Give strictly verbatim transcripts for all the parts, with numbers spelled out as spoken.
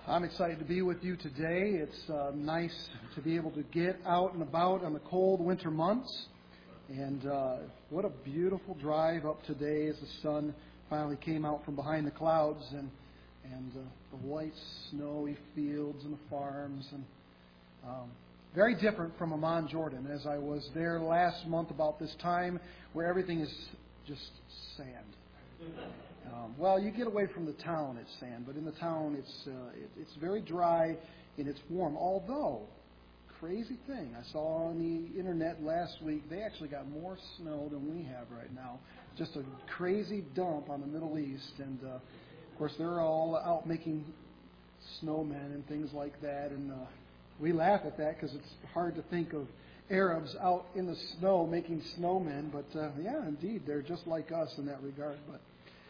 I'm excited to be with you today. It's uh, nice to be able to get out and about on the cold winter months. And uh, what a beautiful drive up today as the sun finally came out from behind the clouds and and uh, the white snowy fields and the farms. And um, very different from Amman, Jordan, as I was there last month about this time where everything is just sand. Um, well, you get away from the town, it's sand, but in the town, it's uh, it, it's very dry and it's warm. Although, crazy thing, I saw on the internet last week, they actually got more snow than we have right now. Just a crazy dump on the Middle East, and uh, of course, they're all out making snowmen and things like that. And uh, we laugh at that because it's hard to think of Arabs out in the snow making snowmen, but uh, yeah, indeed, they're just like us in that regard. But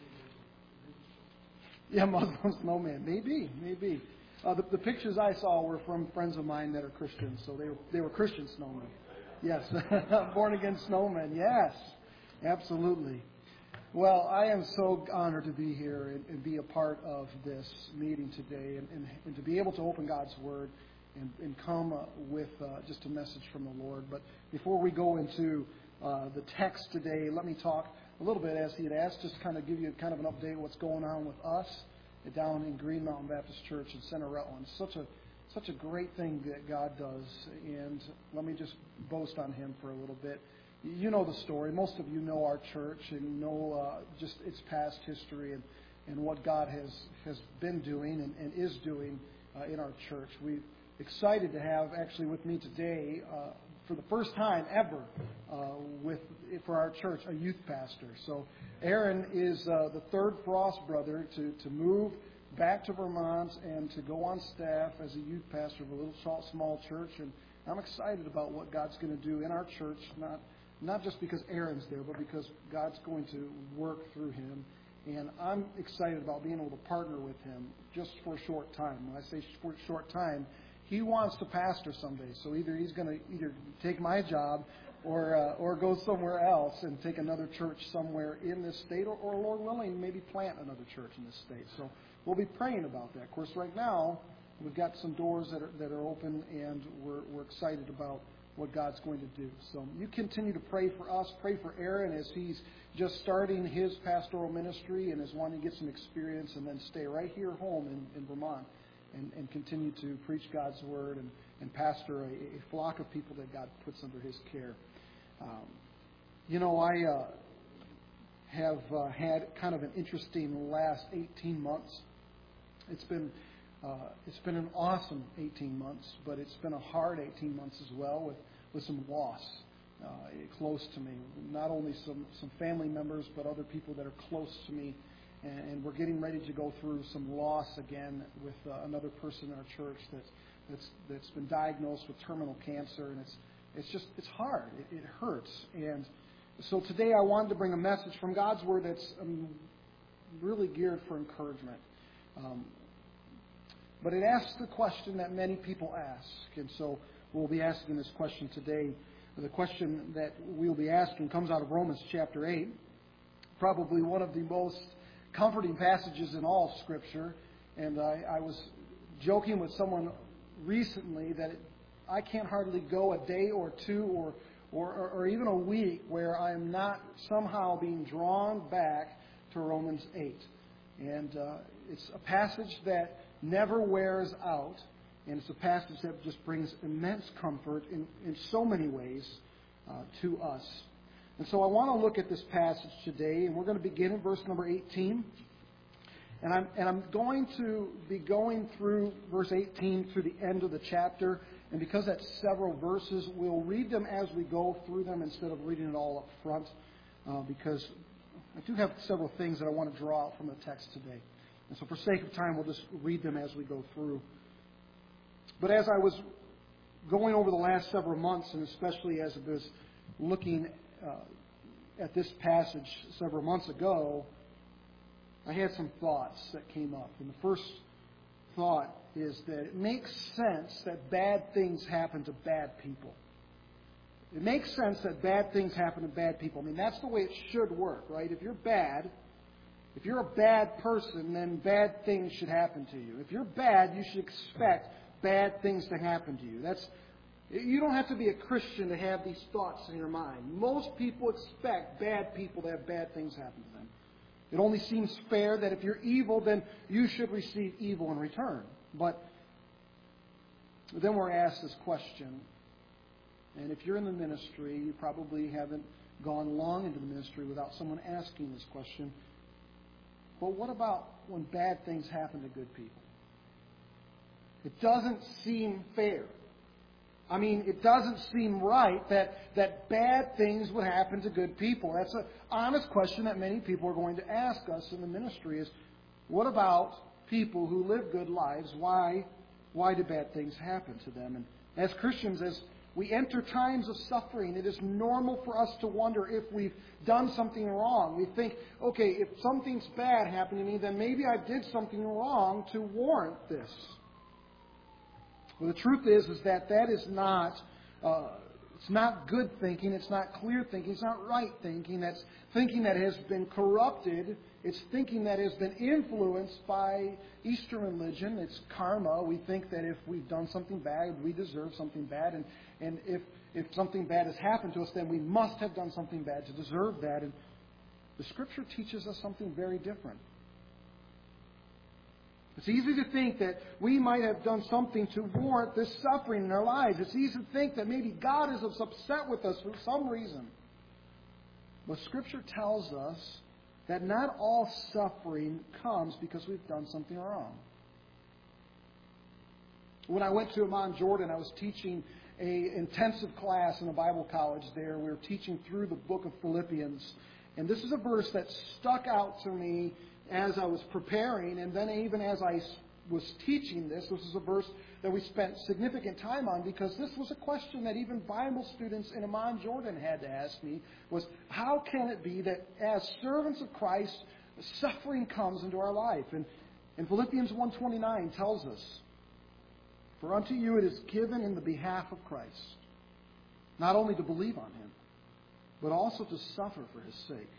yeah, Muslim snowman, maybe, maybe. Uh, the, the pictures I saw were from friends of mine that are Christians, so they were they were Christian snowmen. Yes, born again snowmen. Yes, absolutely. Well, I am so honored to be here and, and be a part of this meeting today, and, and, and to be able to open God's Word and, and come uh, with uh, just a message from the Lord. But before we go into uh, the text today, let me talk a little bit, as he had asked, just kind of give you kind of an update of what's going on with us down in Green Mountain Baptist Church in Center Rutland. Such a such a great thing that God does, and let me just boast on Him for a little bit. You know the story. Most of you know our church and know uh, just its past history and, and what God has, has been doing and, and is doing uh, in our church. We're excited to have actually with me today, uh, for the first time ever, uh, with for our church, a youth pastor. So Aaron is uh, the third Frost brother to, to move back to Vermont and to go on staff as a youth pastor of a little small church. And I'm excited about what God's going to do in our church, not not just because Aaron's there, but because God's going to work through him. And I'm excited about being able to partner with him just for a short time. When I say for a short time, he wants to pastor someday. So either he's going to either take my job or uh, or go somewhere else and take another church somewhere in this state, or, or Lord willing, maybe plant another church in this state. So we'll be praying about that. Of course, right now, we've got some doors that are that are open, and we're we're excited about what God's going to do. So you continue to pray for us. Pray for Aaron as he's just starting his pastoral ministry and is wanting to get some experience, and then stay right here home in, in Vermont and, and continue to preach God's word and, and pastor a, a flock of people that God puts under his care. Um, you know, I uh, have uh, had kind of an interesting last eighteen months. It's been uh, it's been an awesome eighteen months, but it's been a hard eighteen months as well with, with some loss uh, close to me. Not only some, some family members, but other people that are close to me. And, and we're getting ready to go through some loss again with uh, another person in our church that, that's that's been diagnosed with terminal cancer, and it's it's just it's hard. It, it hurts. And so today I wanted to bring a message from God's Word that's um, really geared for encouragement. Um, But it asks the question that many people ask. And so we'll be asking this question today. The question that we'll be asking comes out of Romans chapter eight. Probably one of the most comforting passages in all of Scripture. And I, I was joking with someone recently that it, I can't hardly go a day or two or, or, or even a week where I am not somehow being drawn back to Romans eight. And uh, it's a passage that never wears out, and it's a passage that just brings immense comfort in, in so many ways uh, to us. And so I want to look at this passage today, and we're going to begin in verse number eighteen. And I'm, and I'm going to be going through verse eighteen through the end of the chapter, and because that's several verses, we'll read them as we go through them instead of reading it all up front, uh, because I do have several things that I want to draw out from the text today. And so for sake of time, we'll just read them as we go through. But as I was going over the last several months, and especially as I was looking uh, at this passage several months ago, I had some thoughts that came up. And the first thought is that it makes sense that bad things happen to bad people. It makes sense that bad things happen to bad people. I mean, that's the way it should work, right? If you're bad, If you're a bad person, then bad things should happen to you. If you're bad, you should expect bad things to happen to you. That's You don't have to be a Christian to have these thoughts in your mind. Most people expect bad people to have bad things happen to them. It only seems fair that if you're evil, then you should receive evil in return. But then we're asked this question, and if you're in the ministry, you probably haven't gone long into the ministry without someone asking this question. But what about when bad things happen to good people? It doesn't seem fair. I mean, it doesn't seem right that, that bad things would happen to good people. That's an honest question that many people are going to ask us in the ministry is, what about people who live good lives? Why, why do bad things happen to them? And as Christians, as we enter times of suffering, it is normal for us to wonder if we've done something wrong. We think, okay, if something's bad happened to me, then maybe I did something wrong to warrant this. Well, the truth is, is that that is not, uh, it's not good thinking. It's not clear thinking. It's not right thinking. That's thinking that has been corrupted. It's thinking that has been influenced by Eastern religion. It's karma. We think that if we've done something bad, we deserve something bad. And, and if, if something bad has happened to us, then we must have done something bad to deserve that. And the Scripture teaches us something very different. It's easy to think that we might have done something to warrant this suffering in our lives. It's easy to think that maybe God is upset with us for some reason. But Scripture tells us that not all suffering comes because we've done something wrong. When I went to Amman, Jordan, I was teaching an intensive class in a Bible college there. We were teaching through the book of Philippians. And this is a verse that stuck out to me as I was preparing, and then even as I was teaching this, this is a verse that we spent significant time on because this was a question that even Bible students in Amman, Jordan had to ask me, was how can it be that as servants of Christ, suffering comes into our life? And, and Philippians one twenty-nine tells us, for unto you it is given in the behalf of Christ, not only to believe on Him, but also to suffer for His sake.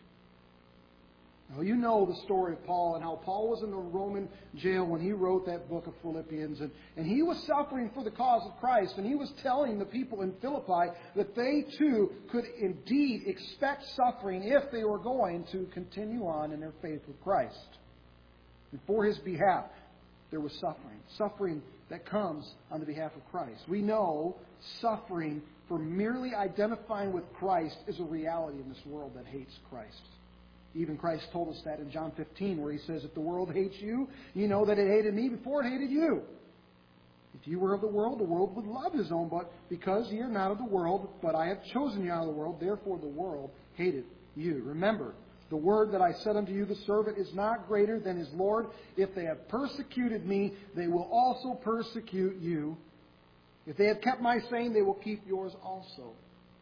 Now, you know the story of Paul and how Paul was in the Roman jail when he wrote that book of Philippians. And, and he was suffering for the cause of Christ. And he was telling the people in Philippi that they too could indeed expect suffering if they were going to continue on in their faith with Christ. And for his behalf, there was suffering. Suffering that comes on the behalf of Christ. We know suffering for merely identifying with Christ is a reality in this world that hates Christ. Even Christ told us that in John fifteen, where He says, if the world hates you, you know that it hated me before it hated you. If you were of the world, the world would love His own, but because ye are not of the world, but I have chosen you out of the world, therefore the world hated you. Remember, the word that I said unto you, the servant is not greater than his Lord. If they have persecuted me, they will also persecute you. If they have kept my saying, they will keep yours also.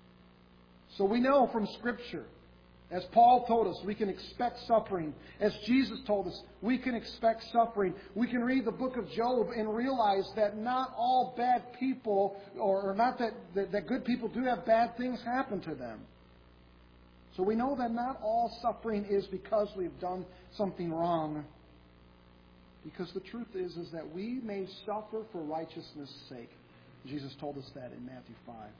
So we know from Scripture, as Paul told us, we can expect suffering. As Jesus told us, we can expect suffering. We can read the book of Job and realize that not all bad people, or not that, that, that good people do have bad things happen to them. So we know that not all suffering is because we've done something wrong. Because the truth is, is that we may suffer for righteousness' sake. Jesus told us that in Matthew five.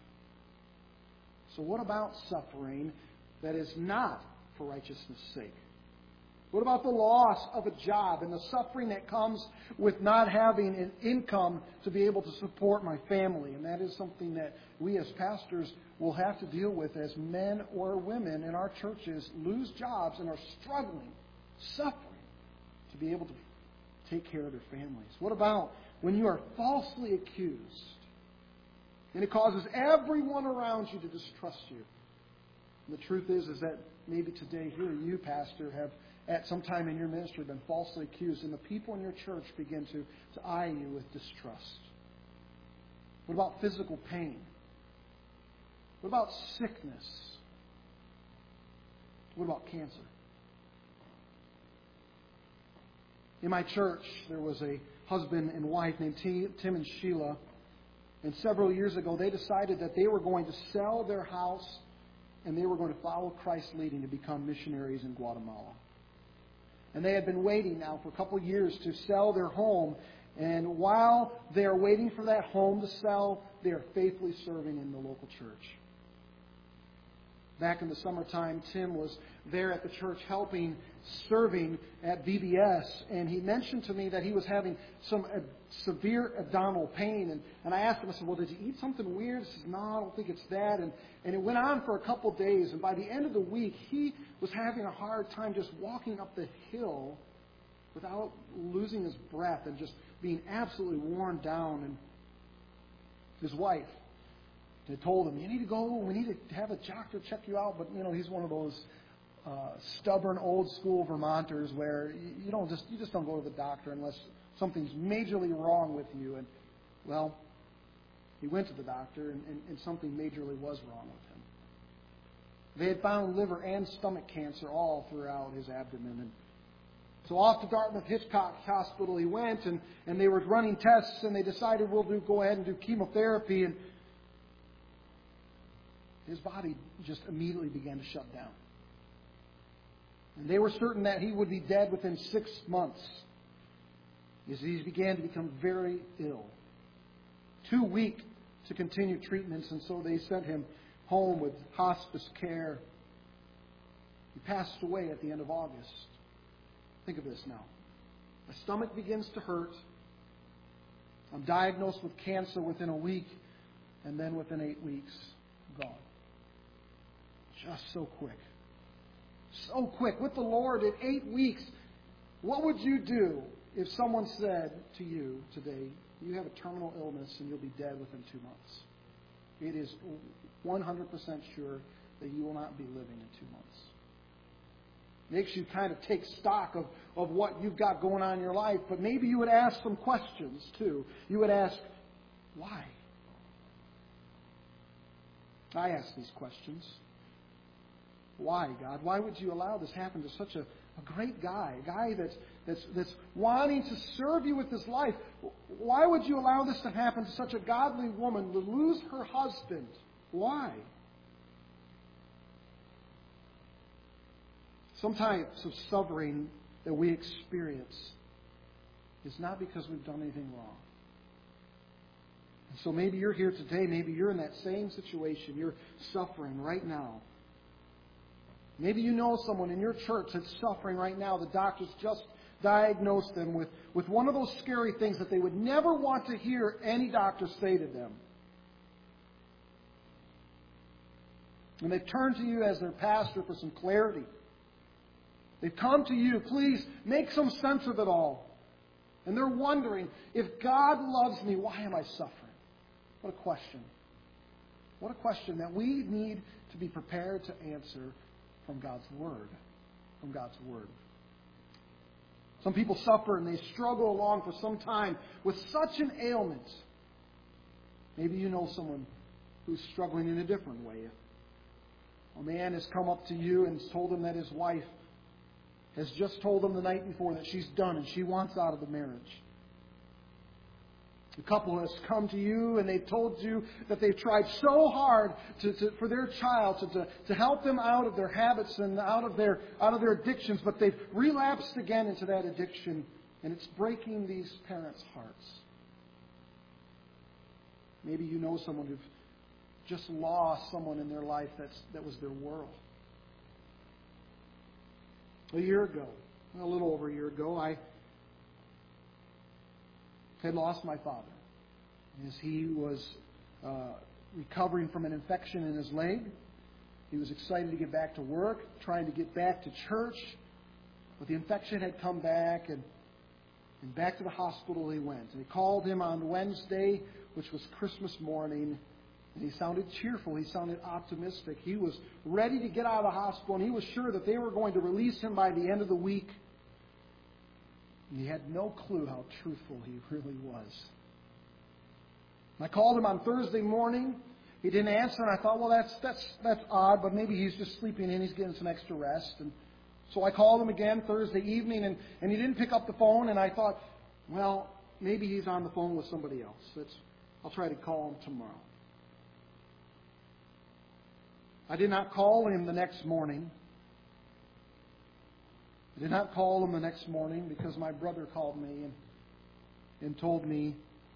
So what about suffering that is not for righteousness' sake? What about the loss of a job and the suffering that comes with not having an income to be able to support my family? And that is something that we as pastors will have to deal with as men or women in our churches lose jobs and are struggling, suffering to be able to take care of their families. What about when you are falsely accused and it causes everyone around you to distrust you? And the truth is, is that maybe today here you, pastor, have at some time in your ministry been falsely accused, and the people in your church begin to, to eye you with distrust. What about physical pain? What about sickness? What about cancer? In my church, there was a husband and wife named Tim and Sheila, and several years ago they decided that they were going to sell their house and they were going to follow Christ's leading to become missionaries in Guatemala. And they had been waiting now for a couple of years to sell their home. And while they are waiting for that home to sell, they are faithfully serving in the local church. Back in the summertime, Tim was there at the church helping, serving at V B S. And he mentioned to me that he was having some uh, severe abdominal pain. And, and I asked him, I said, well, did you eat something weird? He says, no, I don't think it's that. And, and it went on for a couple of days. And by the end of the week, he was having a hard time just walking up the hill without losing his breath and just being absolutely worn down. And his wife, they told him, you need to go, we need to have a doctor check you out. But, you know, he's one of those uh, stubborn, old-school Vermonters where you don't just you just don't go to the doctor unless something's majorly wrong with you. And, well, he went to the doctor, and, and, and something majorly was wrong with him. They had found liver and stomach cancer all throughout his abdomen. And so off to Dartmouth Hitchcock Hospital he went, and, and they were running tests, and they decided, we'll do, go ahead and do chemotherapy. And his body just immediately began to shut down. And they were certain that he would be dead within six months as he began to become very ill. Too weak to continue treatments, and so they sent him home with hospice care. He passed away at the end of August. Think of this now. My stomach begins to hurt. I'm diagnosed with cancer within a week, and then within eight weeks, gone. Just so quick. So quick. With the Lord in eight weeks, what would you do if someone said to you today, you have a terminal illness and you'll be dead within two months? It is one hundred percent sure that you will not be living in two months. Makes you kind of take stock of, of what you've got going on in your life, but maybe you would ask some questions too. You would ask, why? I ask these questions. Why, God? Why would you allow this happen to such a, a great guy, a guy that's, that's, that's wanting to serve you with his life? Why would you allow this to happen to such a godly woman to lose her husband? Why? Some types of suffering that we experience is not because we've done anything wrong. And so maybe you're here today, maybe you're in that same situation. You're suffering right now. Maybe you know someone in your church that's suffering right now. The doctors just diagnosed them with, with one of those scary things that they would never want to hear any doctor say to them. And they've turned to you as their pastor for some clarity. They've come to you, please make some sense of it all. And they're wondering, if God loves me, why am I suffering? What a question. What a question that we need to be prepared to answer from God's Word. From God's Word. Some people suffer and they struggle along for some time with such an ailment. Maybe you know someone who's struggling in a different way. A man has come up to you and told him that his wife has just told him the night before that she's done and she wants out of the marriage. A couple has come to you and they've told you that they've tried so hard to, to, for their child to, to, to help them out of their habits and out of their out of their addictions, but they've relapsed again into that addiction, and it's breaking these parents' hearts. Maybe you know someone who's just lost someone in their life that's that was their world. A year ago, a little over a year ago, I had lost my father as he was uh, recovering from an infection in his leg. He was excited to get back to work, trying to get back to church, but the infection had come back, and, and back to the hospital he went. And they called him on Wednesday, which was Christmas morning, and he sounded cheerful. He sounded optimistic. He was ready to get out of the hospital, and he was sure that they were going to release him by the end of the week. He had no clue how truthful he really was. I called him on Thursday morning. He didn't answer, and I thought, well, that's that's that's odd, but maybe he's just sleeping in. He's getting some extra rest. And so I called him again Thursday evening, and, and he didn't pick up the phone, and I thought, well, maybe he's on the phone with somebody else. That's, I'll try to call him tomorrow. I did not call him the next morning. I did not call him the next morning because my brother called me and, and told me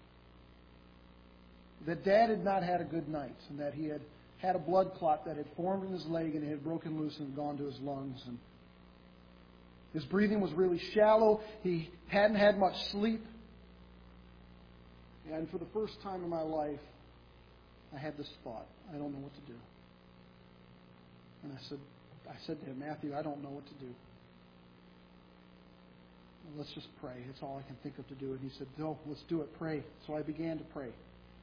that Dad had not had a good night and that he had had a blood clot that had formed in his leg and it had broken loose and gone to his lungs. And his breathing was really shallow. He hadn't had much sleep. And for the first time in my life, I had this thought: I don't know what to do. And I said, I said to him, Matthew, I don't know what to do. Well, let's just pray. It's all I can think of to do. And he said, no, let's do it. Pray. So I began to pray.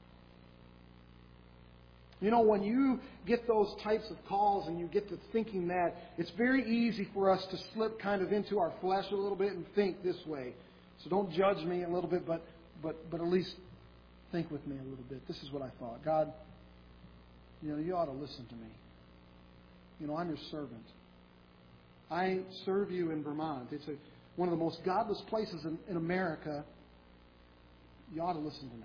You know, when you get those types of calls and you get to thinking that, it's very easy for us to slip kind of into our flesh a little bit and think this way. So don't judge me a little bit, but but but at least think with me a little bit. This is what I thought. God, you know, you ought to listen to me. You know, I'm your servant. I serve you in Vermont. It's a, one of the most godless places in, in America. You ought to listen to me.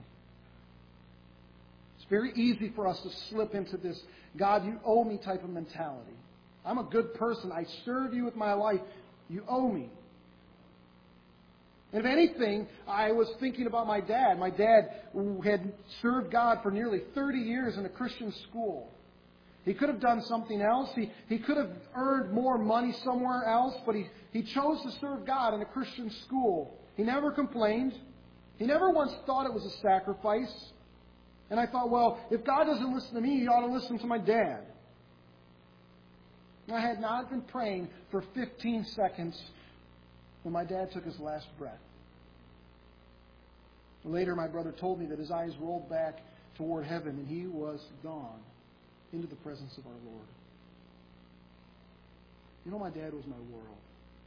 It's very easy for us to slip into this God, you owe me type of mentality. I'm a good person. I serve you with my life. You owe me. And if anything, I was thinking about my dad. My dad had served God for nearly thirty years in a Christian school. He could have done something else. He, he could have earned more money somewhere else, but he, he chose to serve God in a Christian school. He never complained. He never once thought it was a sacrifice. And I thought, well, if God doesn't listen to me, He ought to listen to my dad. I had not been praying for fifteen seconds when my dad took his last breath. Later, my brother told me that his eyes rolled back toward heaven and he was gone into the presence of our Lord. You know, my dad was my world.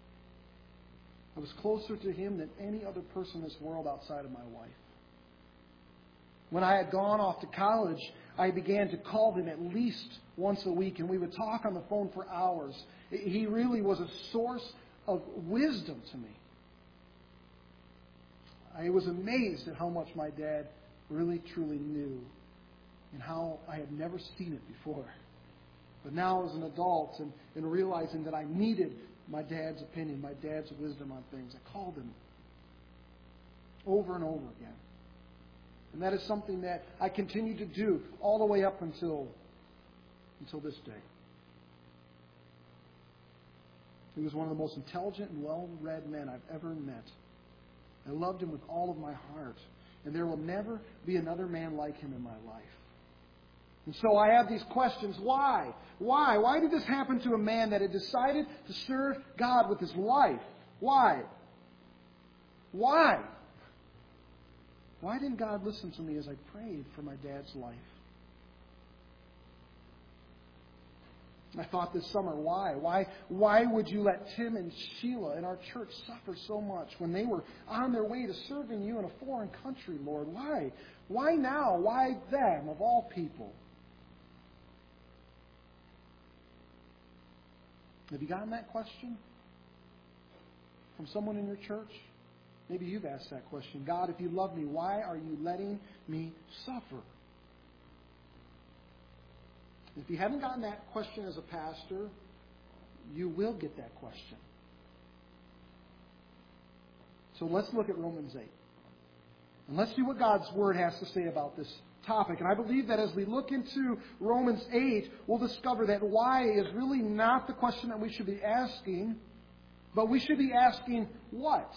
I was closer to him than any other person in this world outside of my wife. When I had gone off to college, I began to call him at least once a week, and we would talk on the phone for hours. He really was a source of wisdom to me. I was amazed at how much my dad really, truly knew, and how I had never seen it before. But now as an adult, and, and realizing that I needed my dad's opinion, my dad's wisdom on things, I called him over and over again. And that is something that I continue to do all the way up until, until this day. He was one of the most intelligent and well-read men I've ever met. I loved him with all of my heart. And there will never be another man like him in my life. And so I have these questions. Why? Why? Why did this happen to a man that had decided to serve God with his life? Why? Why? Why didn't God listen to me as I prayed for my dad's life? I thought this summer, why? Why why would you let Tim and Sheila in our church suffer so much when they were on their way to serving you in a foreign country, Lord? Why? Why now? Why them, of all people? Have you gotten that question from someone in your church? Maybe you've asked that question. God, if you love me, why are you letting me suffer? If you haven't gotten that question as a pastor, you will get that question. So let's look at Romans eight. And let's see what God's Word has to say about this topic. And I believe that as we look into Romans eight, we'll discover that why is really not the question that we should be asking, but we should be asking what?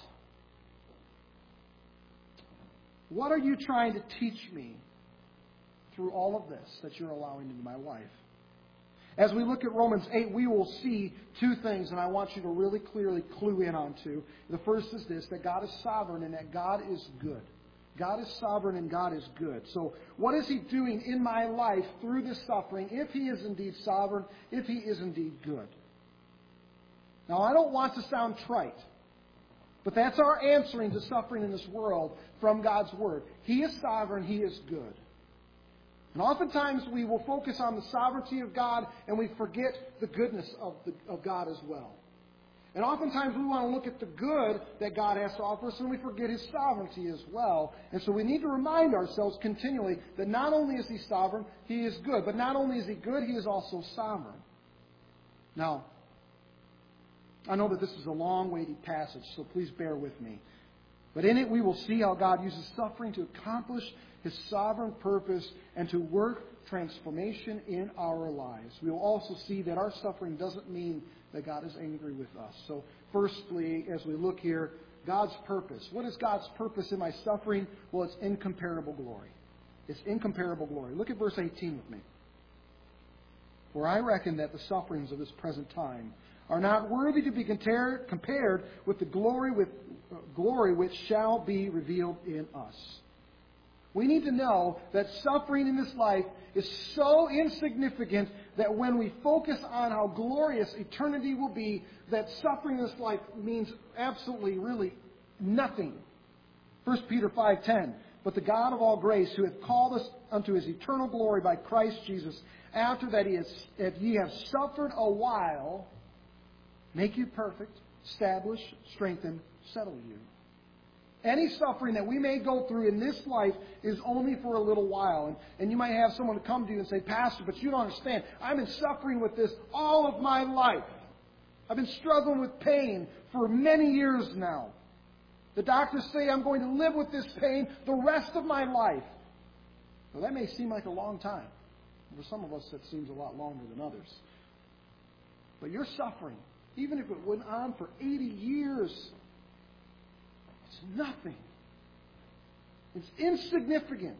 What are you trying to teach me through all of this that you're allowing into my life? As we look at Romans eight, we will see two things, and I want you to really clearly clue in on two. The first is this, that God is sovereign and that God is good. God is sovereign and God is good. So what is He doing in my life through this suffering, if He is indeed sovereign, if He is indeed good? Now, I don't want to sound trite, but that's our answering to suffering in this world from God's Word. He is sovereign, He is good. And oftentimes we will focus on the sovereignty of God and we forget the goodness of, the, of God as well. And oftentimes we want to look at the good that God has to offer us and we forget His sovereignty as well. And so we need to remind ourselves continually that not only is He sovereign, He is good. But not only is He good, He is also sovereign. Now, I know that this is a long, weighty passage, so please bear with me. But in it we will see how God uses suffering to accomplish His sovereign purpose and to work transformation in our lives. We will also see that our suffering doesn't mean that God is angry with us. So firstly, as we look here, God's purpose. What is God's purpose in my suffering? Well, it's incomparable glory. It's incomparable glory. Look at verse eighteen with me. For I reckon that the sufferings of this present time are not worthy to be compared compared with the glory with uh, glory which shall be revealed in us. We need to know that suffering in this life is so insignificant that when we focus on how glorious eternity will be, that suffering in this life means absolutely, really nothing. First Peter five ten. But the God of all grace, who hath called us unto His eternal glory by Christ Jesus, after that he has, if ye have suffered a while, make you perfect, establish, strengthen, settle you. Any suffering that we may go through in this life is only for a little while. And, and you might have someone to come to you and say, Pastor, but you don't understand. I've been suffering with this all of my life. I've been struggling with pain for many years now. The doctors say I'm going to live with this pain the rest of my life. Well, that may seem like a long time. For some of us, that seems a lot longer than others. But your suffering, even if it went on for eighty years, it's nothing. It's insignificant.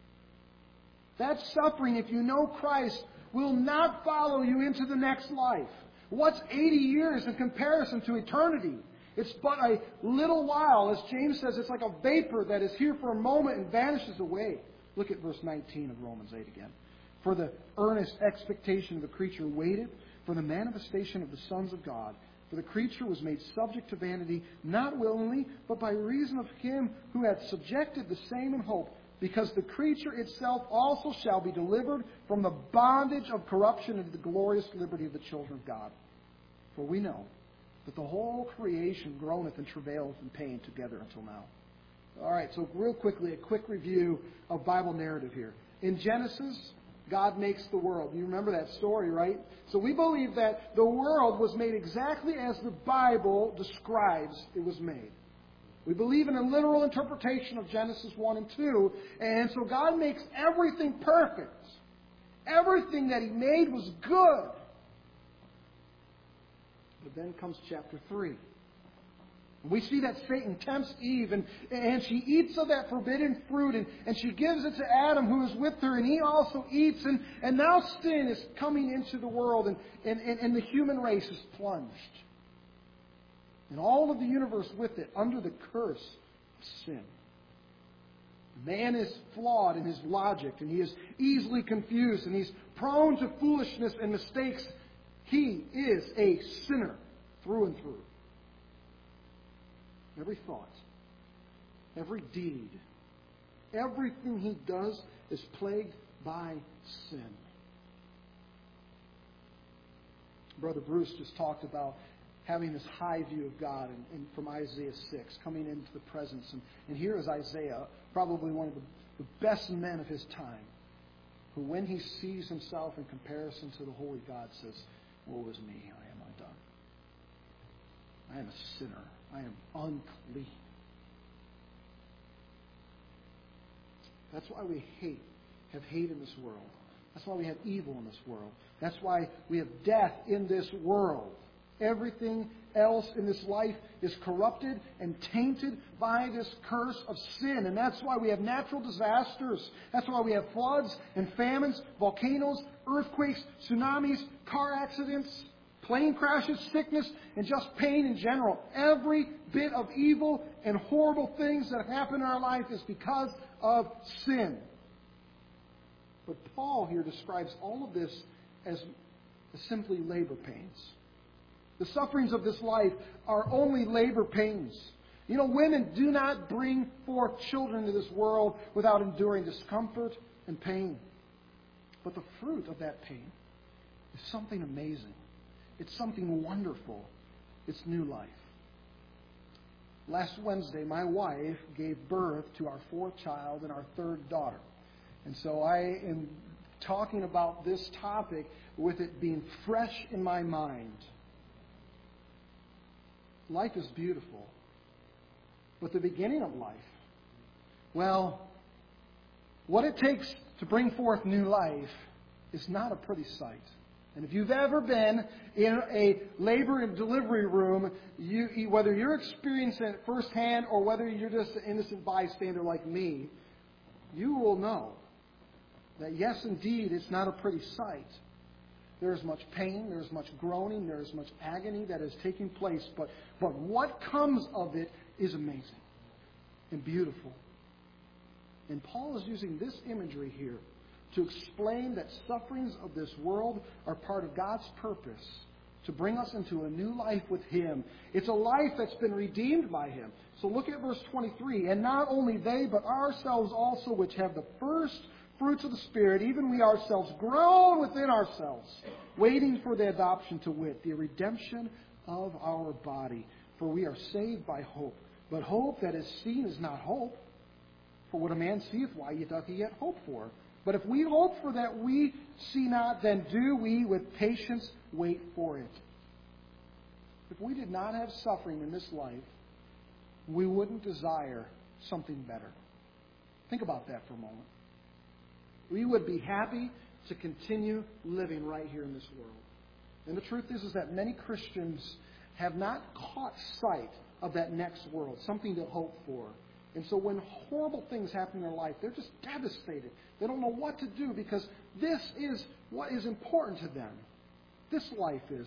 That suffering, if you know Christ, will not follow you into the next life. What's eighty years in comparison to eternity? It's but a little while. As James says, it's like a vapor that is here for a moment and vanishes away. Look at verse nineteen of Romans eight again. For the earnest expectation of the creature waited for the manifestation of the sons of God. For the creature was made subject to vanity, not willingly, but by reason of Him who hath subjected the same in hope, because the creature itself also shall be delivered from the bondage of corruption into the glorious liberty of the children of God. For we know that the whole creation groaneth and travaileth in pain together until now. All right, so real quickly, a quick review of Bible narrative here. In Genesis, God makes the world. You remember that story, right? So we believe that the world was made exactly as the Bible describes it was made. We believe in a literal interpretation of Genesis one and two. And so God makes everything perfect. Everything that He made was good. But then comes chapter three. We see that Satan tempts Eve, and, and she eats of that forbidden fruit, and, and she gives it to Adam, who is with her, and he also eats. And, and now sin is coming into the world, and, and, and, and the human race is plunged. And all of the universe with it, under the curse of sin. Man is flawed in his logic, and he is easily confused, and he's prone to foolishness and mistakes. He is a sinner through and through. Every thought, every deed, everything he does is plagued by sin. Brother Bruce just talked about having this high view of God and, and from Isaiah six, coming into the presence. And, and here is Isaiah, probably one of the, the best men of his time, who when he sees himself in comparison to the holy God says, woe is me, I am undone. I am a sinner. I am unclean. That's why we hate, have hate in this world. That's why we have evil in this world. That's why we have death in this world. Everything else in this life is corrupted and tainted by this curse of sin. And that's why we have natural disasters. That's why we have floods and famines, volcanoes, earthquakes, tsunamis, car accidents, plane crashes, sickness, and just pain in general. Every bit of evil and horrible things that happen in our life is because of sin. But Paul here describes all of this as simply labor pains. The sufferings of this life are only labor pains. You know, women do not bring forth children to this world without enduring discomfort and pain. But the fruit of that pain is something amazing. It's something wonderful. It's new life. Last Wednesday, my wife gave birth to our fourth child and our third daughter. And so I am talking about this topic with it being fresh in my mind. life is beautiful. But the beginning of life, well, what it takes to bring forth new life is not a pretty sight. And if you've ever been in a labor and delivery room, you, whether you're experiencing it firsthand or whether you're just an innocent bystander like me, you will know that yes, indeed, it's not a pretty sight. There is much pain, there is much groaning, there is much agony that is taking place. But, but what comes of it is amazing and beautiful. And Paul is using this imagery here to explain that sufferings of this world are part of God's purpose to bring us into a new life with Him. It's a life that's been redeemed by Him. So look at verse twenty-three. And not only they, but ourselves also, which have the first fruits of the Spirit, even we ourselves groan within ourselves, waiting for the adoption, to wit, the redemption of our body. For we are saved by hope. But hope that is seen is not hope. For what a man seeth, why doth he yet hope for? But if we hope for that we see not, then do we with patience wait for it. If we did not have suffering in this life, we wouldn't desire something better. Think about that for a moment. We would be happy to continue living right here in this world. And the truth is, is that many Christians have not caught sight of that next world, something to hope for. And so when horrible things happen in their life, they're just devastated. They don't know what to do because this is what is important to them. This life is.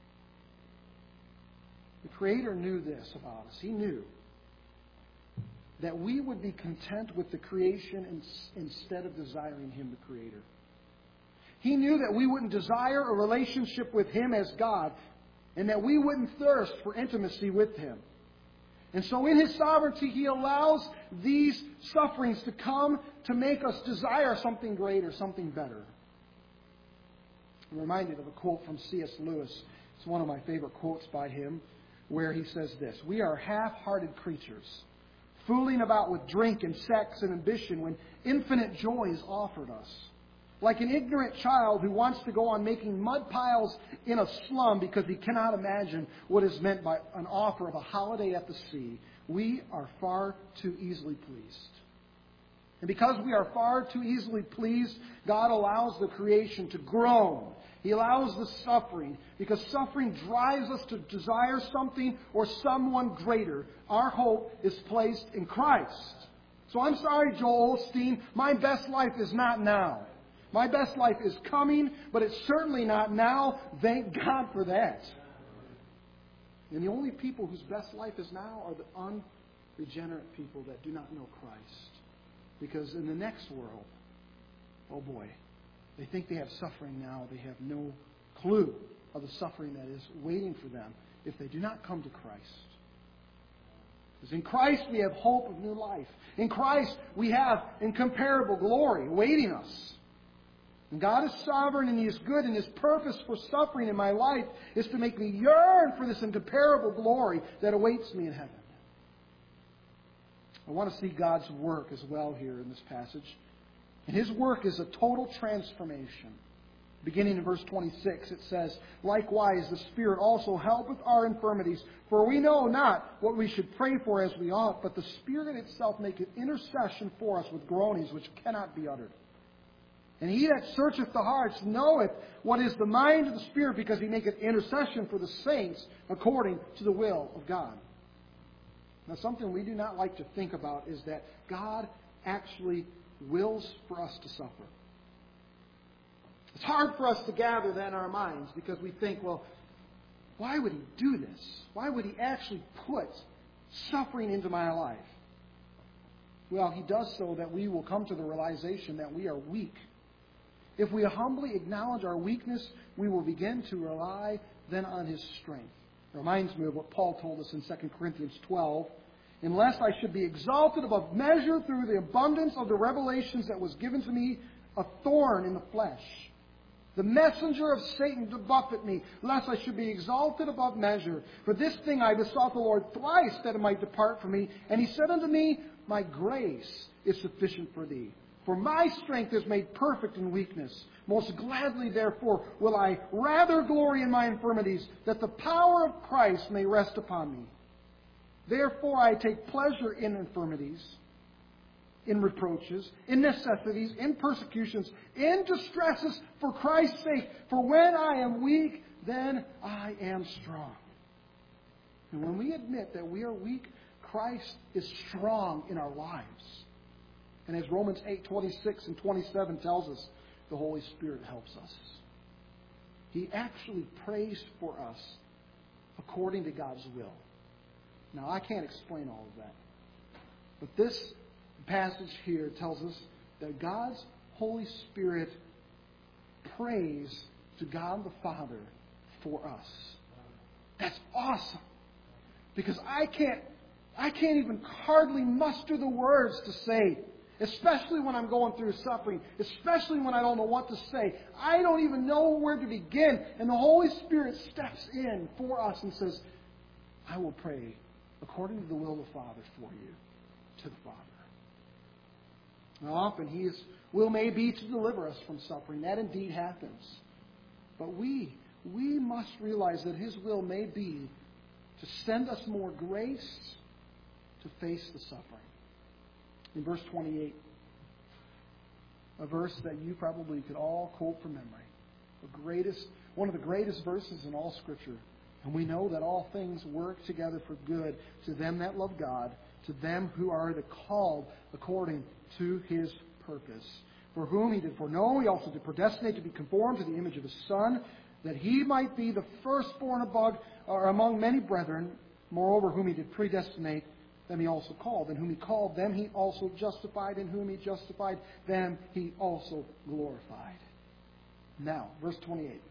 The Creator knew this about us. He knew that we would be content with the creation instead of desiring Him, the Creator. He knew that we wouldn't desire a relationship with Him as God, and that we wouldn't thirst for intimacy with Him. And so in His sovereignty, He allows these sufferings to come to make us desire something greater, something better. I'm reminded of a quote from C S Lewis. It's one of my favorite quotes by him, where he says this: "We are half-hearted creatures, fooling about with drink and sex and ambition when infinite joy is offered us. Like an ignorant child who wants to go on making mud piles in a slum because he cannot imagine what is meant by an offer of a holiday at the sea, we are far too easily pleased." And because we are far too easily pleased, God allows the creation to groan. He allows the suffering, because suffering drives us to desire something or someone greater. Our hope is placed in Christ. So I'm sorry, Joel Osteen, my best life is not now. My best life is coming, but it's certainly not now. Thank God for that. And the only people whose best life is now are the unregenerate people that do not know Christ. Because in the next world, oh boy, they think they have suffering now. They have no clue of the suffering that is waiting for them if they do not come to Christ. Because in Christ we have hope of new life. In Christ we have incomparable glory awaiting us. And God is sovereign and He is good, and His purpose for suffering in my life is to make me yearn for this incomparable glory that awaits me in heaven. I want to see God's work as well here in this passage. And His work is a total transformation. Beginning in verse twenty-six, it says, "Likewise, the Spirit also helpeth our infirmities, for we know not what we should pray for as we ought, but the Spirit itself maketh intercession for us with groanings which cannot be uttered. And He that searcheth the hearts knoweth what is the mind of the Spirit, because He maketh intercession for the saints according to the will of God." Now, something we do not like to think about is that God actually wills for us to suffer. It's hard for us to gather that in our minds, because we think, well, why would He do this? Why would He actually put suffering into my life? Well, He does so that we will come to the realization that we are weak. If we humbly acknowledge our weakness, we will begin to rely then on His strength. It reminds me of what Paul told us in Second Corinthians twelve. "Unless I should be exalted above measure through the abundance of the revelations that was given to me, a thorn in the flesh, the messenger of Satan to buffet me, lest I should be exalted above measure. For this thing I besought the Lord thrice, that it might depart from me. And He said unto me, My grace is sufficient for thee, For my strength is made perfect in weakness. Most gladly, therefore, will I rather glory in my infirmities, that the power of Christ may rest upon me. Therefore I take pleasure in infirmities, in reproaches, in necessities, in persecutions, in distresses for Christ's sake. For when I am weak, then I am strong. And when we admit that we are weak, Christ is strong in our lives. And as Romans eight twenty-six and twenty-seven tells us, the Holy Spirit helps us. He actually prays for us according to God's will. Now, I can't explain all of that. But this passage here tells us that God's Holy Spirit prays to God the Father for us. That's awesome. Because I can't, I can't even hardly muster the words to say, especially when I'm going through suffering, especially when I don't know what to say. I don't even know where to begin. And the Holy Spirit steps in for us and says, I will pray according to the will of the Father for you, to the Father. Now often His will may be to deliver us from suffering. That indeed happens. But we, we must realize that His will may be to send us more grace to face the suffering. In verse twenty-eight, a verse that you probably could all quote from memory. The greatest, one of the greatest verses in all Scripture. And we know that all things work together for good to them that love God, to them who are the called according to His purpose. For whom He did foreknow, He also did predestinate to be conformed to the image of His Son, that He might be the firstborn above, or among many brethren. Moreover, whom He did predestinate, them He also called. And whom He called, them He also justified. And whom He justified, them He also glorified. Now, verse twenty-eight.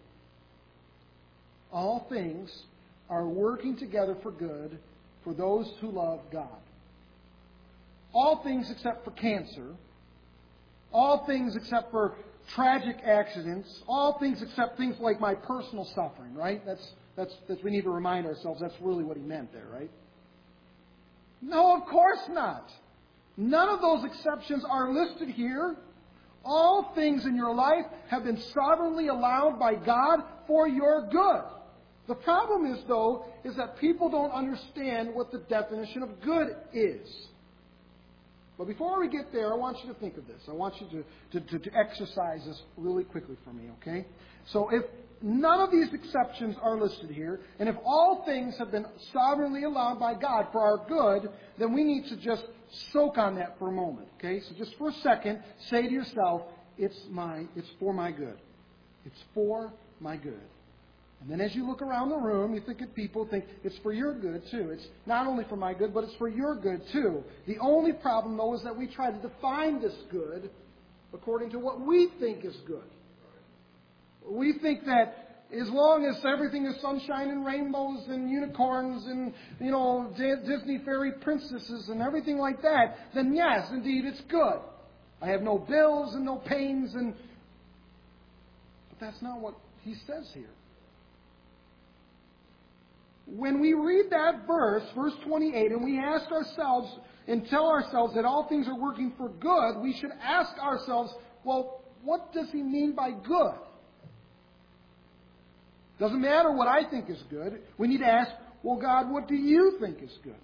All things are working together for good for those who love God. All things except for cancer. All things except for tragic accidents. All things except things like my personal suffering, right? That's, that's, that's, we need to remind ourselves that's really what he meant there, right? No, of course not. None of those exceptions are listed here. All things in your life have been sovereignly allowed by God for your good. The problem is, though, is that people don't understand what the definition of good is. But before we get there, I want you to think of this. I want you to, to, to, to exercise this really quickly for me, okay? So if none of these exceptions are listed here, and if all things have been sovereignly allowed by God for our good, then we need to just soak on that for a moment, okay? So just for a second, say to yourself, it's my, it's for my good. It's for my good. And then as you look around the room, you think of people, think it's for your good too. It's not only for my good, but it's for your good too. The only problem, though, is that we try to define this good according to what we think is good. We think that as long as everything is sunshine and rainbows and unicorns and, you know, Disney fairy princesses and everything like that, then yes, indeed, it's good. I have no bills and no pains and... But that's not what he says here. When we read that verse, verse twenty-eight, and we ask ourselves and tell ourselves that all things are working for good, we should ask ourselves, well, what does he mean by good? Doesn't matter what I think is good. We need to ask, well, God, what do you think is good?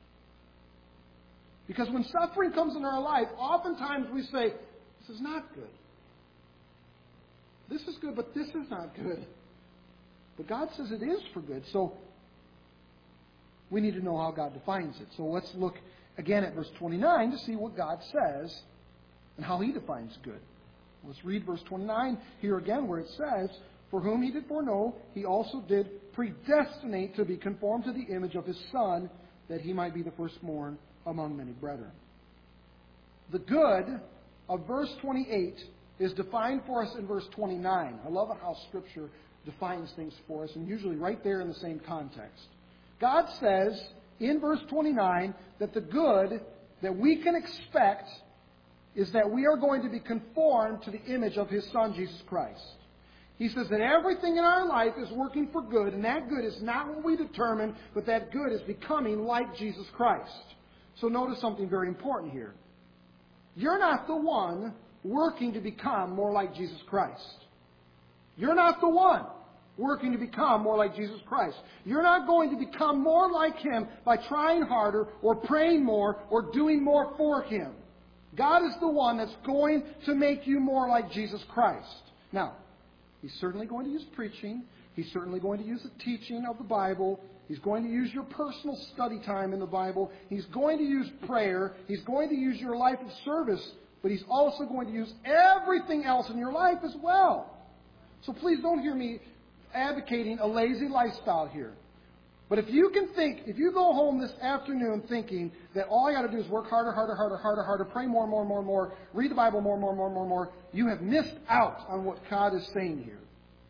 Because when suffering comes in our life, oftentimes we say, this is not good. This is good, but this is not good. But God says it is for good. So we need to know how God defines it. So let's look again at verse twenty-nine to see what God says and how He defines good. Let's read verse twenty-nine here again where it says, for whom He did foreknow, He also did predestinate to be conformed to the image of His Son, that He might be the firstborn among many brethren. The good of verse twenty-eight is defined for us in verse twenty-nine. I love how Scripture defines things for us, and usually right there in the same context. God says in verse twenty-nine that the good that we can expect is that we are going to be conformed to the image of His Son, Jesus Christ. He says that everything in our life is working for good, and that good is not what we determine, but that good is becoming like Jesus Christ. So notice something very important here. You're not the one working to become more like Jesus Christ. You're not the one working to become more like Jesus Christ. You're not going to become more like Him by trying harder or praying more or doing more for Him. God is the one that's going to make you more like Jesus Christ. Now, He's certainly going to use preaching. He's certainly going to use the teaching of the Bible. He's going to use your personal study time in the Bible. He's going to use prayer. He's going to use your life of service. But He's also going to use everything else in your life as well. So please don't hear me advocating a lazy lifestyle here. But if you can think, if you go home this afternoon thinking that all I got to do is work harder, harder, harder, harder, harder, pray more, more, more, more, read the Bible more, more, more, more, more, you have missed out on what God is saying here.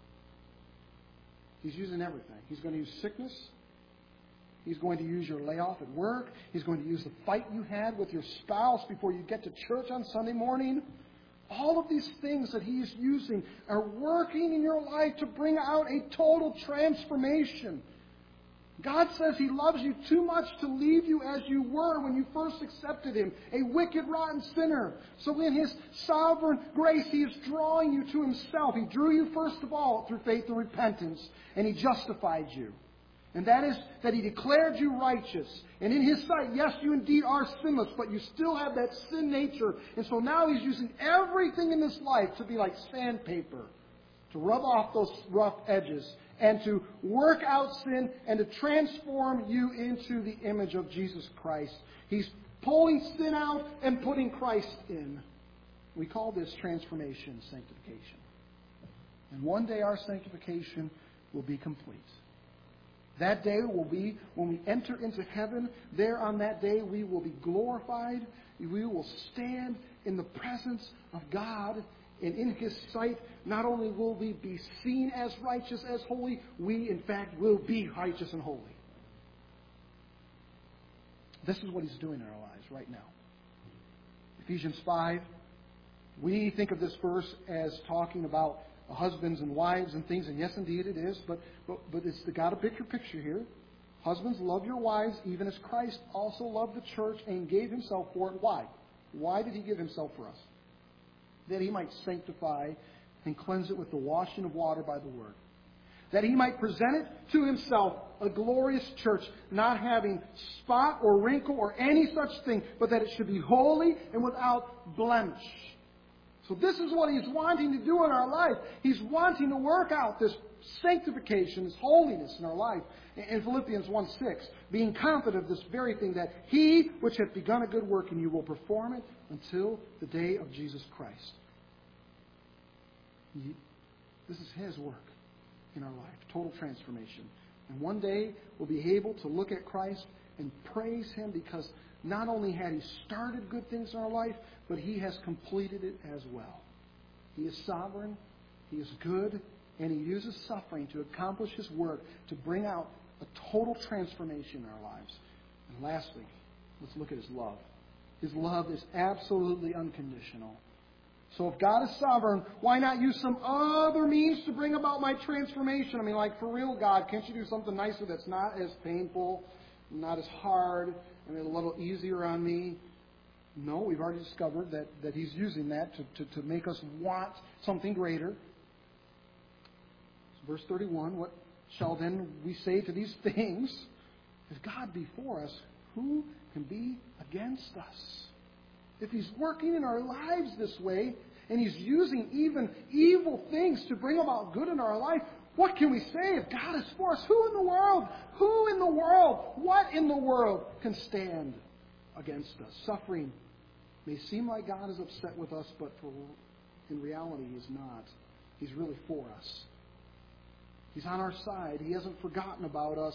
He's using everything. He's going to use sickness. He's going to use your layoff at work. He's going to use the fight you had with your spouse before you get to church on Sunday morning. All of these things that He is using are working in your life to bring out a total transformation. God says He loves you too much to leave you as you were when you first accepted Him, a wicked, rotten sinner. So in His sovereign grace, He is drawing you to Himself. He drew you first of all through faith and repentance, and He justified you. And that is that He declared you righteous. And in His sight, yes, you indeed are sinless, but you still have that sin nature. And so now He's using everything in this life to be like sandpaper, to rub off those rough edges, and to work out sin and to transform you into the image of Jesus Christ. He's pulling sin out and putting Christ in. We call this transformation, sanctification. And one day our sanctification will be complete. That day will be when we enter into heaven. There on that day we will be glorified. We will stand in the presence of God. And in His sight, not only will we be seen as righteous, as holy, we in fact will be righteous and holy. This is what He's doing in our lives right now. Ephesians five, we think of this verse as talking about husbands and wives and things, and yes, indeed it is, but, but, but it's got a bigger picture here. Husbands, love your wives, even as Christ also loved the church and gave Himself for it. Why? Why did He give Himself for us? That He might sanctify and cleanse it with the washing of water by the Word. That He might present it to Himself, a glorious church, not having spot or wrinkle or any such thing, but that it should be holy and without blemish. So this is what He's wanting to do in our life. He's wanting to work out this sanctification, this holiness in our life. In Philippians one six, being confident of this very thing, that He which hath begun a good work in you will perform it until the day of Jesus Christ. He, this is His work in our life, total transformation. And one day we'll be able to look at Christ and praise Him because not only had He started good things in our life, but He has completed it as well. He is sovereign, He is good, and He uses suffering to accomplish His work, to bring out a total transformation in our lives. And lastly, let's look at His love. His love is absolutely unconditional. So if God is sovereign, why not use some other means to bring about my transformation? I mean, like, for real, God, can't you do something nicer that's not as painful, not as hard, and a little easier on me? No, we've already discovered that, that He's using that to, to, to make us want something greater. So verse thirty-one, what shall then we say to these things? If God be for us, who can be against us? If He's working in our lives this way, and He's using even evil things to bring about good in our life, what can we say? If God is for us, who in the world, who in the world, what in the world can stand against us? Suffering may seem like God is upset with us, but for, in reality He's not. He's really for us. He's on our side. He hasn't forgotten about us.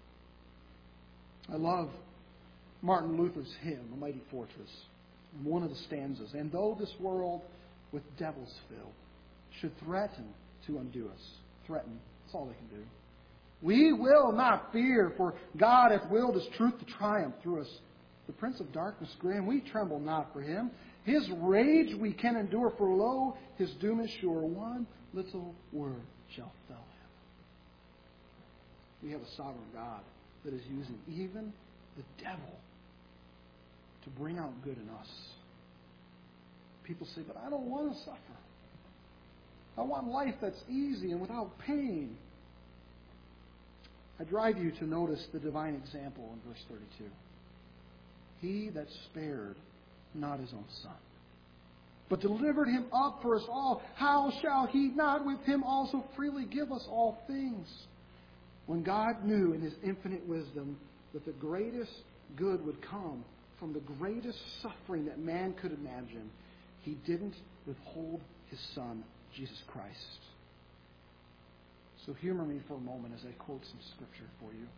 I love Martin Luther's hymn, A Mighty Fortress. And one of the stanzas, and though this world with devils fill should threaten to undo us, threaten, that's all they can do. We will not fear, for God hath willed His truth to triumph through us. The Prince of Darkness grim, we tremble not for Him. His rage we can endure, for lo, His doom is sure. One little word shall fell Him. We have a sovereign God that is using even the devil to bring out good in us. People say, but I don't want to suffer. I want life that's easy and without pain. I drive you to notice the divine example in verse thirty-two. He that spared not his own son, but delivered him up for us all, how shall he not with him also freely give us all things? When God knew in his infinite wisdom that the greatest good would come from the greatest suffering that man could imagine, He didn't withhold His Son, Jesus Christ. So humor me for a moment as I quote some scripture for you.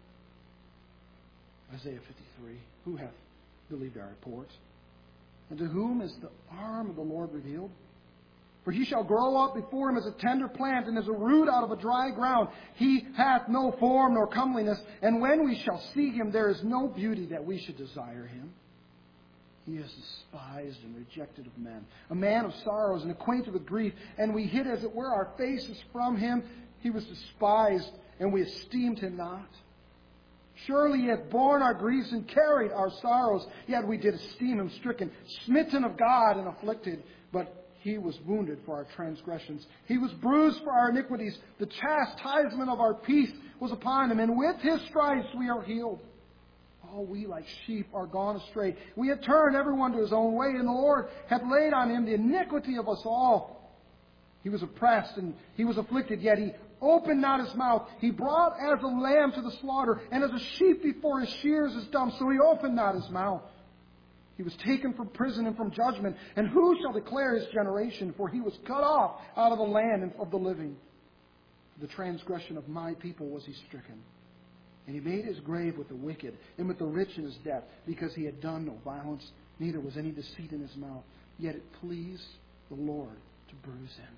Isaiah fifty-three. Who hath believed our report? And to whom is the arm of the Lord revealed? For he shall grow up before him as a tender plant, and as a root out of a dry ground. He hath no form nor comeliness, and when we shall see him, there is no beauty that we should desire him. He is despised and rejected of men, a man of sorrows and acquainted with grief, and we hid, as it were, our faces from him. He was despised, and we esteemed him not. Surely he hath borne our griefs and carried our sorrows, yet we did esteem him stricken, smitten of God, and afflicted. But he was wounded for our transgressions. He was bruised for our iniquities. The chastisement of our peace was upon him, and with his stripes we are healed. All we like sheep are gone astray. We have turned everyone to his own way, and the Lord hath laid on him the iniquity of us all. He was oppressed and he was afflicted, yet he opened not his mouth. He brought as a lamb to the slaughter, and as a sheep before his shears is dumb, so he opened not his mouth. He was taken from prison and from judgment. And who shall declare his generation? For he was cut off out of the land of the living. For the transgression of my people was he stricken. And he made his grave with the wicked, and with the rich in his death, because he had done no violence, neither was any deceit in his mouth. Yet it pleased the Lord to bruise him.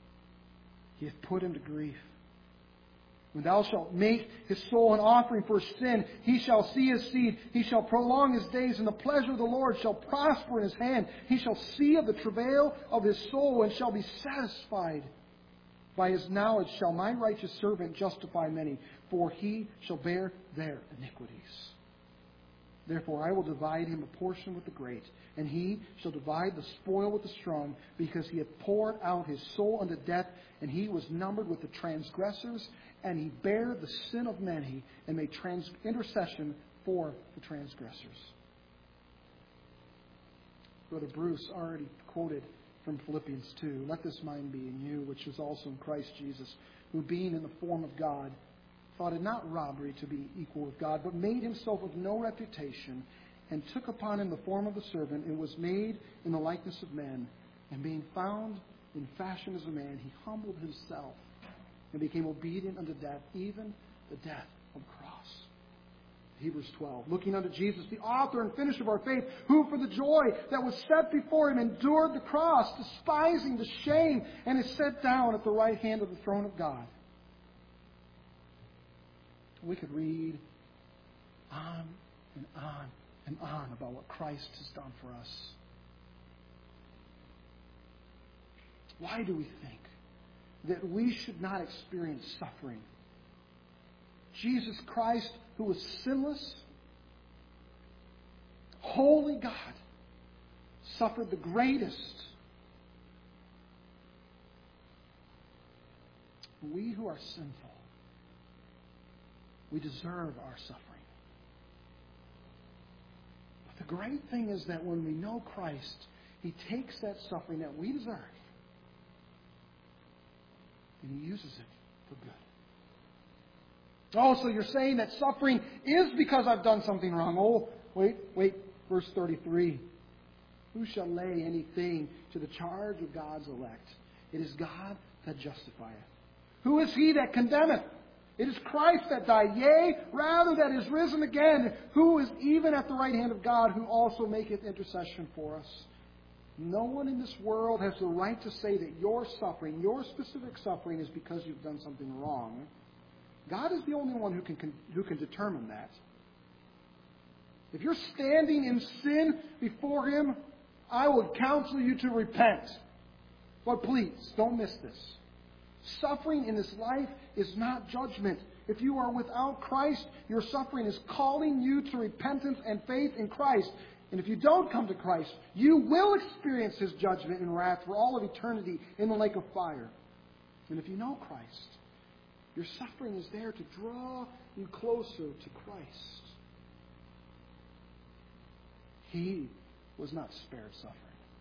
He hath put him to grief. When thou shalt make his soul an offering for sin, he shall see his seed. He shall prolong his days, and the pleasure of the Lord shall prosper in his hand. He shall see of the travail of his soul, and shall be satisfied. By his knowledge shall my righteous servant justify many, for he shall bear their iniquities. Therefore I will divide him a portion with the great, and he shall divide the spoil with the strong, because he hath poured out his soul unto death, and he was numbered with the transgressors, and he bare the sin of many, and made trans- intercession for the transgressors. Brother Bruce already quoted from Philippians two. Let this mind be in you, which was also in Christ Jesus, who being in the form of God, thought it not robbery to be equal with God, but made himself of no reputation, and took upon him the form of a servant, and was made in the likeness of men. And being found in fashion as a man, he humbled himself, and became obedient unto death, even the death of the cross. Hebrews twelve. Looking unto Jesus, the author and finisher of our faith, who for the joy that was set before him endured the cross, despising the shame, and is set down at the right hand of the throne of God. We could read on and on and on about what Christ has done for us. Why do we think that we should not experience suffering? Jesus Christ, who was sinless, holy God, suffered the greatest. We who are sinful, we deserve our suffering. But the great thing is that when we know Christ, He takes that suffering that we deserve and He uses it for good. Oh, so you're saying that suffering is because I've done something wrong. Oh, wait, wait, verse thirty-three. Who shall lay anything to the charge of God's elect? It is God that justifieth. Who is he that condemneth? It is Christ that died, yea, rather that is risen again, who is even at the right hand of God, who also maketh intercession for us. No one in this world has the right to say that your suffering, your specific suffering, is because you've done something wrong. God is the only one who can, who can determine that. If you're standing in sin before Him, I would counsel you to repent. But please, don't miss this. Suffering in this life is not judgment. If you are without Christ, your suffering is calling you to repentance and faith in Christ. And if you don't come to Christ, you will experience His judgment and wrath for all of eternity in the lake of fire. And if you know Christ, your suffering is there to draw you closer to Christ. He was not spared suffering.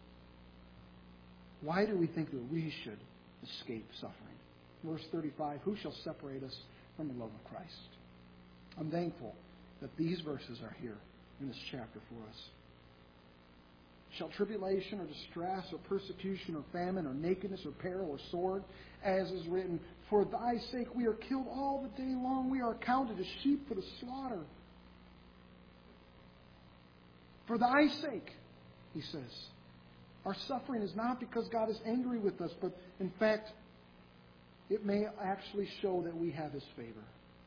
Why do we think that we should escape suffering? Verse thirty-five, who shall separate us from the love of Christ? I'm thankful that these verses are here in this chapter for us. Shall tribulation or distress or persecution or famine or nakedness or peril or sword, as is written, for thy sake we are killed all the day long. We are accounted as sheep for the slaughter. For thy sake, he says. Our suffering is not because God is angry with us, but in fact, it may actually show that we have His favor.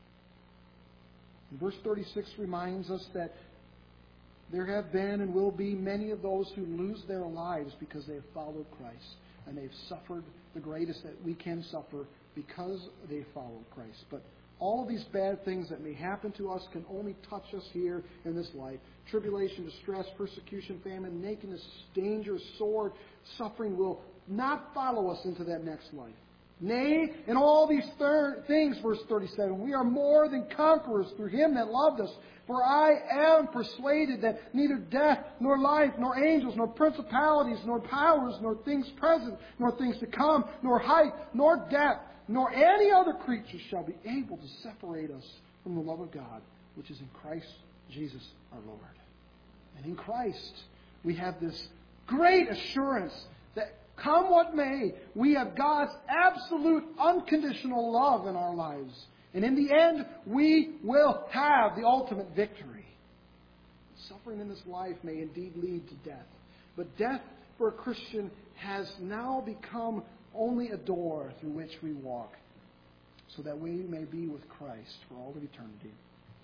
And verse thirty-six reminds us that there have been and will be many of those who lose their lives because they have followed Christ. And they've suffered the greatest that we can suffer because they followed Christ. But all of these bad things that may happen to us can only touch us here in this life. Tribulation, distress, persecution, famine, nakedness, danger, sword, suffering will not follow us into that next life. Nay, in all these thir- things, verse thirty-seven, we are more than conquerors through Him that loved us. For I am persuaded that neither death, nor life, nor angels, nor principalities, nor powers, nor things present, nor things to come, nor height, nor depth, nor any other creature shall be able to separate us from the love of God, which is in Christ Jesus our Lord. And in Christ, we have this great assurance that come what may, we have God's absolute unconditional love in our lives. And in the end, we will have the ultimate victory. Suffering in this life may indeed lead to death. But death for a Christian has now become only a door through which we walk, so that we may be with Christ for all of eternity.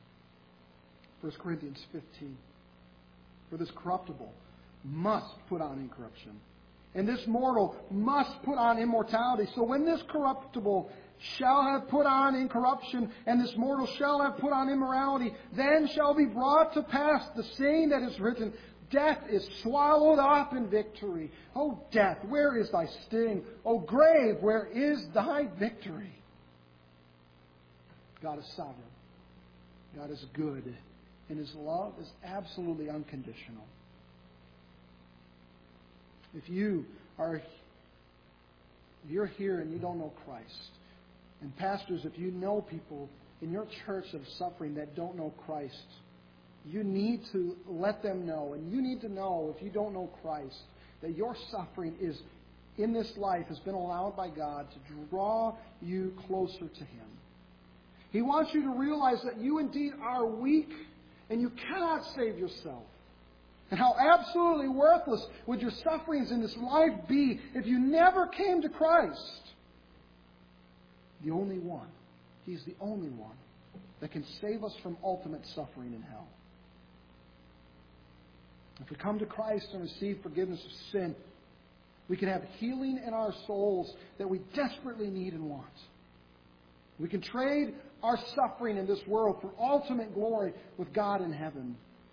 First Corinthians fifteen. For this corruptible must put on incorruption, and this mortal must put on immortality. So when this corruptible shall have put on incorruption, and this mortal shall have put on immorality, then shall be brought to pass the saying that is written, death is swallowed up in victory. O death, where is thy sting? O grave, where is thy victory? God is sovereign. God is good. And His love is absolutely unconditional. If you are, if you're here and you don't know Christ, and pastors, if you know people in your church of suffering that don't know Christ, you need to let them know. And you need to know, if you don't know Christ, that your suffering is in this life has been allowed by God to draw you closer to Him. He wants you to realize that you indeed are weak and you cannot save yourself. And how absolutely worthless would your sufferings in this life be if you never came to Christ? The only one. He's the only one that can save us from ultimate suffering in hell. If we come to Christ and receive forgiveness of sin, we can have healing in our souls that we desperately need and want. We can trade our suffering in this world for ultimate glory with God in heaven.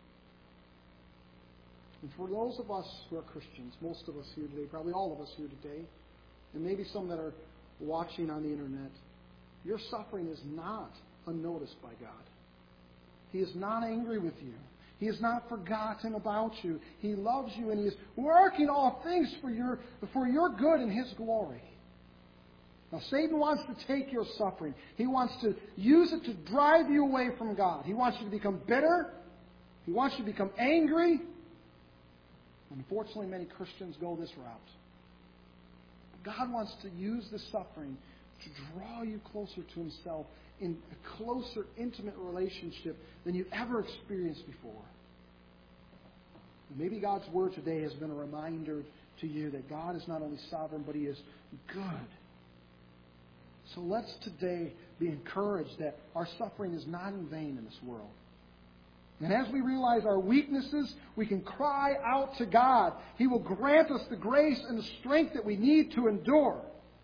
And for those of us who are Christians, most of us here today, probably all of us here today, and maybe some that are watching on the internet, your suffering is not unnoticed by God. He is not angry with you. He has not forgotten about you. He loves you, and He is working all things for your, for your good and His glory. Now, Satan wants to take your suffering. He wants to use it to drive you away from God. He wants you to become bitter. He wants you to become angry. Unfortunately, many Christians go this route. God wants to use this suffering to draw you closer to Himself in a closer, intimate relationship than you've ever experienced before. And maybe God's Word today has been a reminder to you that God is not only sovereign, but He is good. So let's today be encouraged that our suffering is not in vain in this world. And as we realize our weaknesses, we can cry out to God. He will grant us the grace and the strength that we need to endure.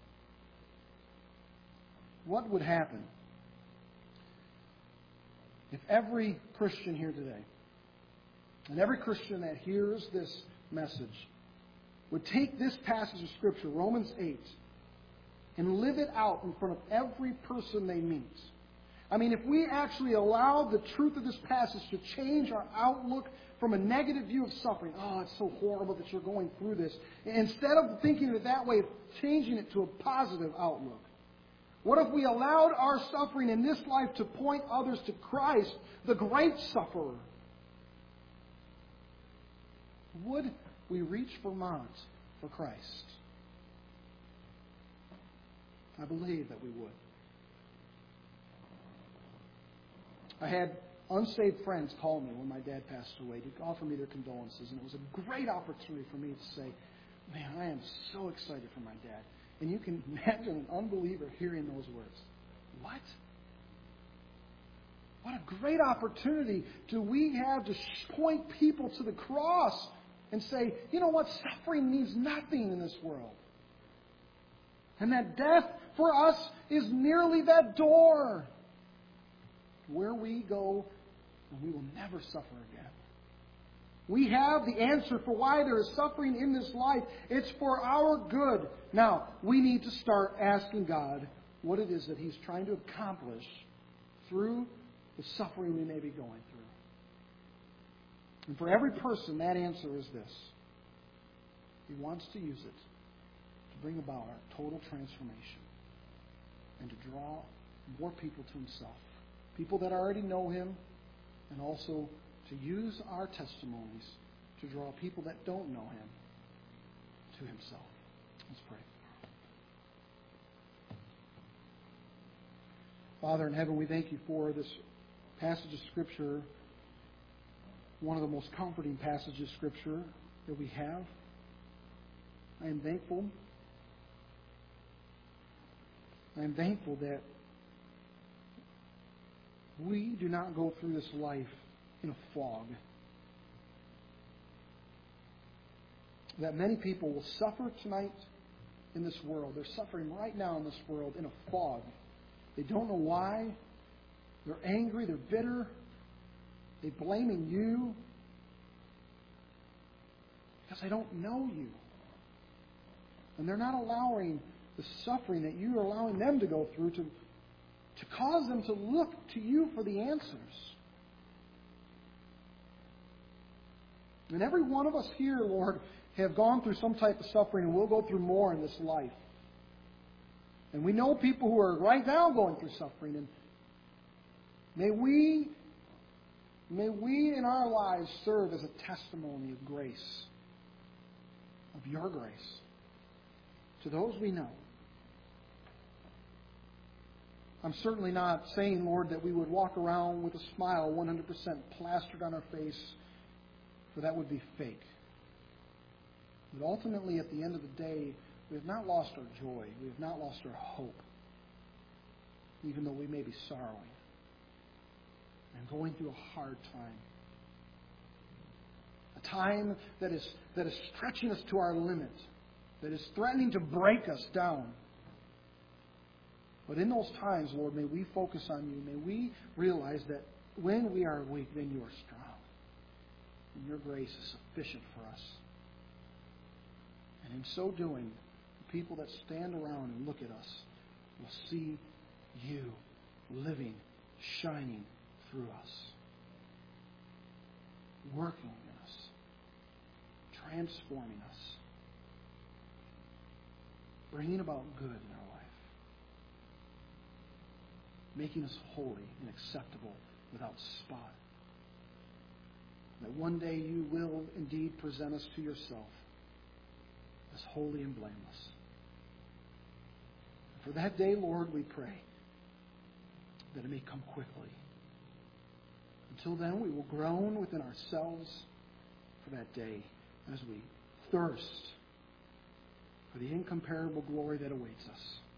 What would happen if every Christian here today, And every Christian that hears this message would take this passage of Scripture, Romans eight, and live it out in front of every person they meet. I mean, if we actually allow the truth of this passage to change our outlook from a negative view of suffering, oh, it's so horrible that you're going through this, instead of thinking of it that way, changing it to a positive outlook. What if we allowed our suffering in this life to point others to Christ, the great sufferer? Would we reach Vermont for Christ? I believe that we would. I had unsaved friends call me when my dad passed away to offer me their condolences, and it was a great opportunity for me to say, man, I am so excited for my dad. And you can imagine an unbeliever hearing those words. What? What a great opportunity do we have to point people to the cross and say, you know what, suffering means nothing in this world. And that death for us is merely that door where we go and we will never suffer again. We have the answer for why there is suffering in this life. It's for our good. Now, we need to start asking God what it is that He's trying to accomplish through the suffering we may be going through. And for every person, that answer is this. He wants to use it to bring about our total transformation and to draw more people to Himself. People that already know Him, and also to use our testimonies to draw people that don't know Him to Himself. Let's pray. Father in heaven, we thank You for this passage of Scripture, one of the most comforting passages of Scripture that we have. I am thankful. I am thankful that we do not go through this life in a fog. That many people will suffer tonight in this world. They're suffering right now in this world in a fog. They don't know why. They're angry. They're bitter. They're blaming You because they don't know You. And they're not allowing the suffering that You are allowing them to go through to, to cause them to look to You for the answers. And every one of us here, Lord, have gone through some type of suffering, and we'll go through more in this life. And we know people who are right now going through suffering. And may we, may we in our lives serve as a testimony of grace, of Your grace, to those we know. I'm certainly not saying, Lord, that we would walk around with a smile one hundred percent plastered on our face, for that would be fake. But ultimately, at the end of the day, we have not lost our joy. We have not lost our hope, even though we may be sorrowing and going through a hard time. A time that is, that is stretching us to our limit, that is threatening to break us down. But in those times, Lord, may we focus on You. May we realize that when we are weak, then You are strong. And Your grace is sufficient for us. And in so doing, the people that stand around and look at us will see You living, shining through us, working in us, transforming us, bringing about good in our life, making us holy and acceptable without spot. That one day You will indeed present us to Yourself as holy and blameless. And for that day, Lord, we pray that it may come quickly. Until then, we will groan within ourselves for that day as we thirst for the incomparable glory that awaits us.